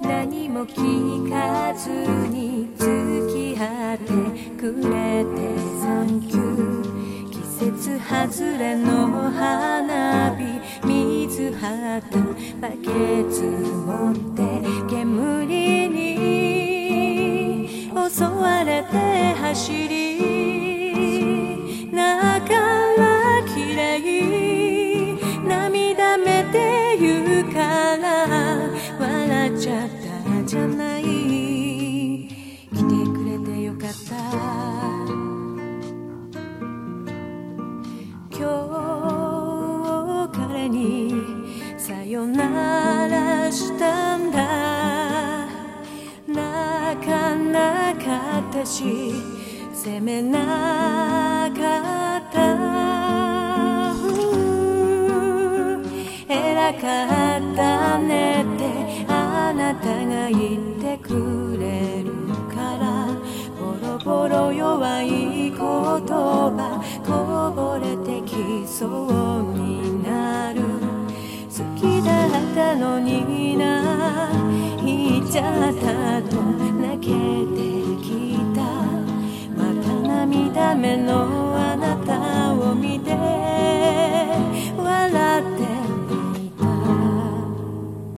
何も聞かずに付き合ってくれてサンキュー。季節外れの花火、水張ったバケツ持って煙に襲われて走り、だから嫌い、涙目で言うから笑っちゃったじゃない。来てくれてよかった。今日彼にさよならしたんだ。泣かなかったし責めなかった。偉かったねってあなたが言ってくれるから、ボロボロ弱い言葉こぼれてきそうになる。好きだったのにな、言っちゃったと泣けてきた。また涙目の